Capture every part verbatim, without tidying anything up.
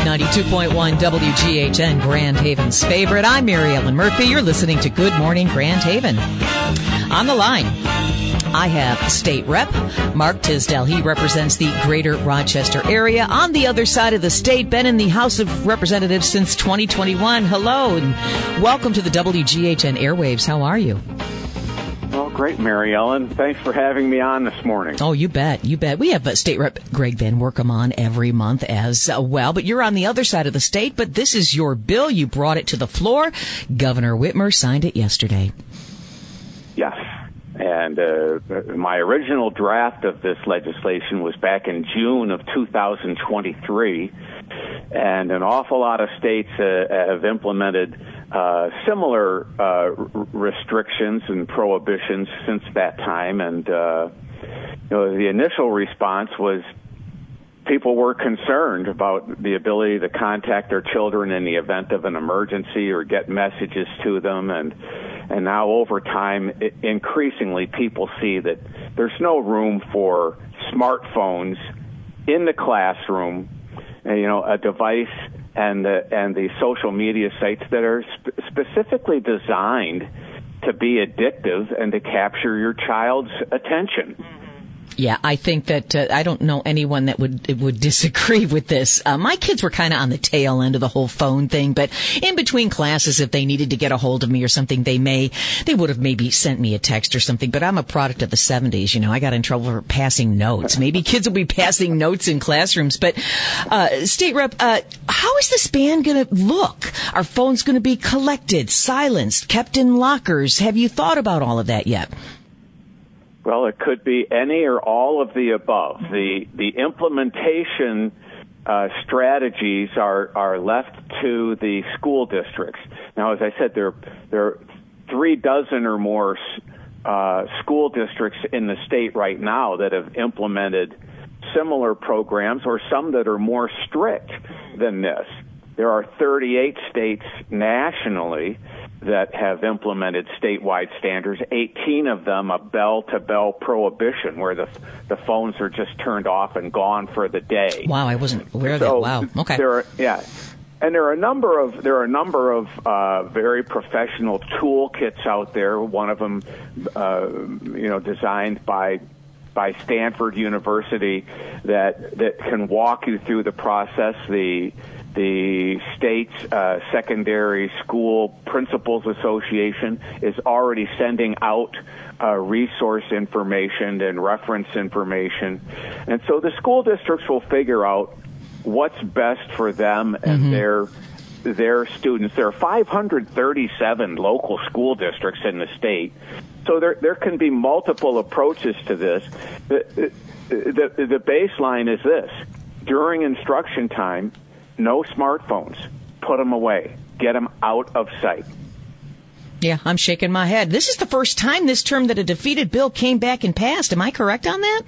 ninety-two point one W G H N, Grand Haven's favorite. I'm Mary Ellen Murphy. You're listening to Good Morning Grand Haven. On the line, I have State Rep Mark Tisdale. He represents the greater Rochester area. On the other side of the state, been in the House of Representatives since twenty twenty-one. Hello, and welcome to the W G H N airwaves. How are you? Well, great, Mary Ellen. Thanks for having me on this morning. Oh, you bet. You bet. We have uh, State Rep Greg Van Workum on every month as uh, well, but you're on the other side of the state, but this is your bill. You brought it to the floor. Governor Whitmer signed it yesterday. Yes. And uh, my original draft of this legislation was back in June of two thousand twenty-three, and an awful lot of states uh, have implemented uh, similar uh, r- restrictions and prohibitions since that time. And uh, you know, the initial response was people were concerned about the ability to contact their children in the event of an emergency or get messages to them. And And now over time, it, increasingly people see that there's no room for smartphones in the classroom, uh, you know, a device and the, and the social media sites that are sp- specifically designed to be addictive and to capture your child's attention. Yeah, I think that uh, I don't know anyone that would would disagree with this. Uh, my kids were kind of on the tail end of the whole phone thing, but in between classes, if they needed to get a hold of me or something, they may they would have maybe sent me a text or something. But I'm a product of the seventies. You know, I got in trouble for passing notes. Maybe kids will be passing notes in classrooms. But uh, State Rep, uh, how is this ban going to look? Are phones going to be collected, silenced, kept in lockers? Have you thought about all of that yet? Well, it could be any or all of the above. The the implementation uh, strategies are, are left to the school districts. Now, as I said, there, there are three dozen or more uh, school districts in the state right now that have implemented similar programs, or some that are more strict than this. There are thirty-eight states nationally that have implemented statewide standards, eighteen of them a bell-to-bell prohibition, where the the phones are just turned off and gone for the day. Wow, I wasn't aware of so that. Wow, okay. There are, yeah, and there are a number of there are a number of uh, very professional toolkits out there. One of them, uh, you know, designed by by Stanford University, that that can walk you through the process. The The state's uh, secondary school principals association is already sending out uh, resource information and reference information. And so the school districts will figure out what's best for them and mm-hmm. their their students. There are five hundred thirty-seven local school districts in the state. So there there can be multiple approaches to this. The, the, the baseline is this. During instruction time, no smartphones. Put them away. Get them out of sight. Yeah, I'm shaking my head. This is the first time this term that a defeated bill came back and passed. Am I correct on that?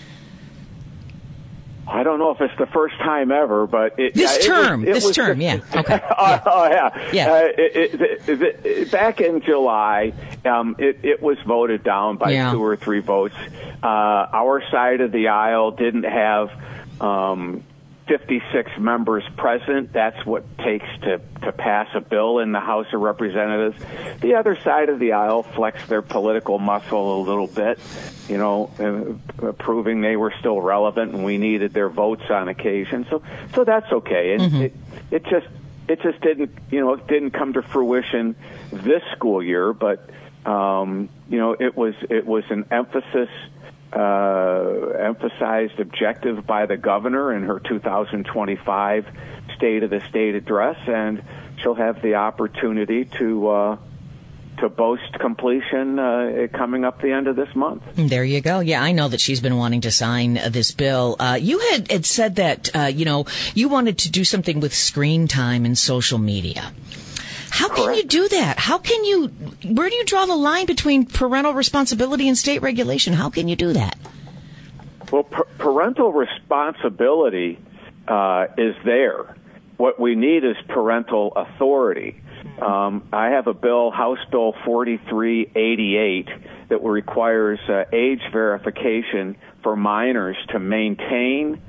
I don't know if it's the first time ever, but it, this yeah, term, it was, it this was term, just, yeah, okay, oh yeah, oh, yeah, yeah. Uh, it, it, it, it, back in July, um, it, it was voted down by yeah. two or three votes. Uh, our side of the aisle didn't have um, fifty-six members present. That's what it takes to, to pass a bill in the House of Representatives. The other side of the aisle flexed their political muscle a little bit, you know, uh, proving they were still relevant and we needed their votes on occasion. So, so that's okay. And mm-hmm. it, it just, it just didn't, you know, it didn't come to fruition this school year, but, um, you know, it was, it was an emphasis Uh, emphasized objective by the governor in her two thousand twenty-five State of the State address, and she'll have the opportunity to uh, to boast completion uh, coming up the end of this month. There you go. Yeah, I know that she's been wanting to sign uh, this bill. Uh, you had, had said that, uh, you know, you wanted to do something with screen time and social media. How can Correct. you do that? How can you, where do you draw the line between parental responsibility and state regulation? How can you do that? Well, p- parental responsibility uh, is there. What we need is parental authority. Um, I have a bill, House Bill forty-three eighty-eight, that requires uh, age verification for minors to maintain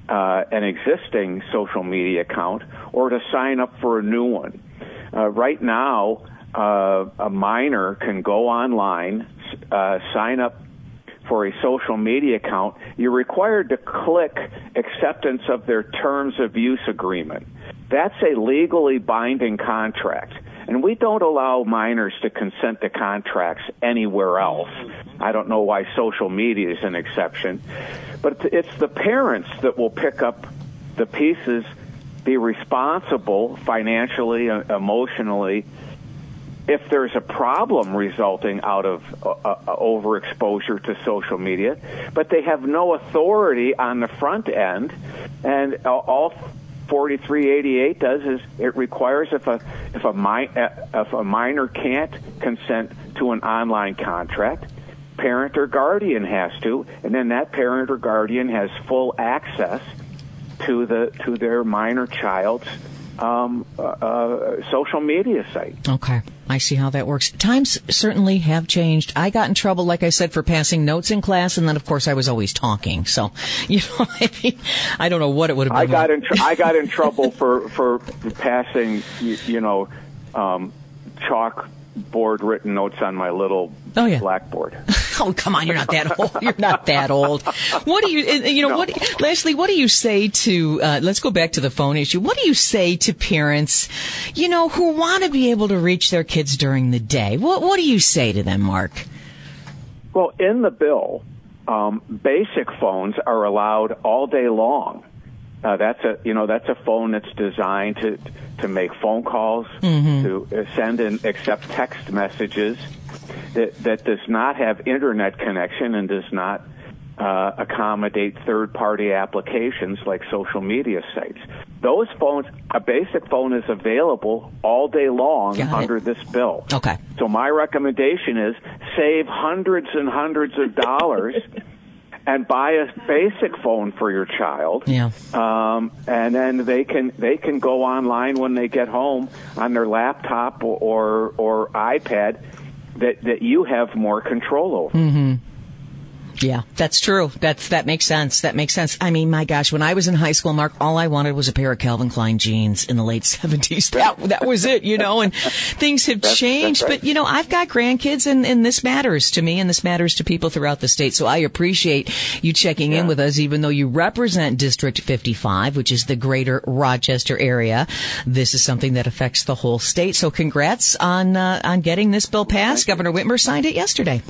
uh, an existing social media account or to sign up for a new one. Uh, right now, uh, a minor can go online, uh, sign up for a social media account. You're required to click acceptance of their terms of use agreement. That's a legally binding contract. And we don't allow minors to consent to contracts anywhere else. I don't know why social media is an exception. But it's the parents that will pick up the pieces, be responsible financially, emotionally, if there's a problem resulting out of uh, uh, overexposure to social media. But they have no authority on the front end, and all forty-three eighty-eight does is it requires if a if a mi- if a minor can't consent to an online contract, parent or guardian has to, and then that parent or guardian has full access to the to their minor child's um, uh, uh, social media site. Okay. I see how that works. Times certainly have changed. I got in trouble, like I said, for passing notes in class, and then, of course, I was always talking. So, you know, I mean, I don't know what it would have been. I got in. Tr- I got in trouble for for passing, you, you know, um, chalkboard written notes on my little oh, yeah. blackboard. Oh, come on, you're not that old. You're not that old. What do you, you know, no. what, Leslie, what do you say to, uh, let's go back to the phone issue. What do you say to parents, you know, who want to be able to reach their kids during the day? What, what do you say to them, Mark? Well, in the bill, um, basic phones are allowed all day long. Uh, that's a, you know, that's a phone that's designed to, to make phone calls, mm-hmm. to send and accept text messages. That, that does not have internet connection and does not uh, accommodate third-party applications like social media sites. Those phones, a basic phone is available all day long Got under it. this bill. Okay. So my recommendation is save hundreds and hundreds of dollars and buy a basic phone for your child. Yeah. Um, and then they can they can go online when they get home on their laptop or or, or iPad. That, that you have more control over. Mm-hmm. Yeah, that's true. That's, that makes sense. That makes sense. I mean, my gosh, when I was in high school, Mark, all I wanted was a pair of Calvin Klein jeans in the late seventies. That, that was it, you know, and things have that's, changed. That's right. But, you know, I've got grandkids and, and this matters to me and this matters to people throughout the state. So I appreciate you checking yeah. in with us, even though you represent District fifty-five, which is the greater Rochester area. This is something that affects the whole state. So congrats on, uh, on getting this bill passed. Governor Whitmer signed it yesterday.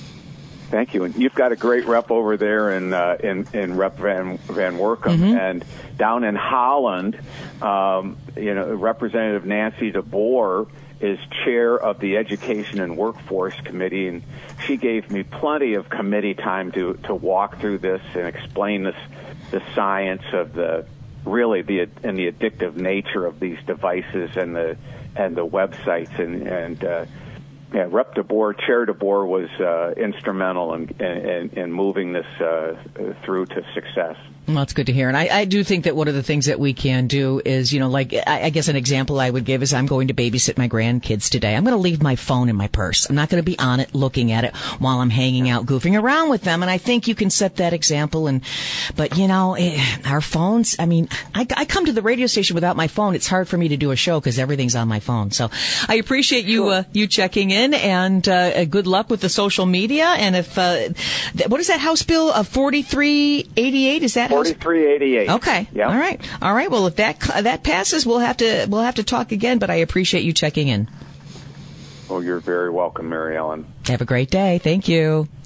Thank you. And you've got a great rep over there in uh, in, in Rep Van, Van Workum. Mm-hmm. And down in Holland, um, you know, Representative Nancy DeBoer is chair of the Education and Workforce Committee, and she gave me plenty of committee time to, to walk through this and explain this, the science of the really the and the addictive nature of these devices and the and the websites and and. Uh, Yeah, Rep DeBoer, Chair DeBoer was uh, instrumental in, in, in moving this uh, through to success. Well, that's good to hear. And I, I do think that one of the things that we can do is, you know, like, I, I guess an example I would give is I'm going to babysit my grandkids today. I'm going to leave my phone in my purse. I'm not going to be on it, looking at it while I'm hanging out, goofing around with them. And I think you can set that example. And, but, you know, eh, our phones, I mean, I, I come to the radio station without my phone. It's hard for me to do a show because everything's on my phone. So I appreciate you, sure. uh, you checking in, and uh, good luck with the social media. And if, uh, th- what is that House bill of forty-three eighty-eight? Is that forty-three eighty-eight. Okay. Yep. All right. All right. Well, if that that passes, we'll have to we'll have to talk again. But I appreciate you checking in. Oh, you're very welcome, Mary Ellen. Have a great day. Thank you.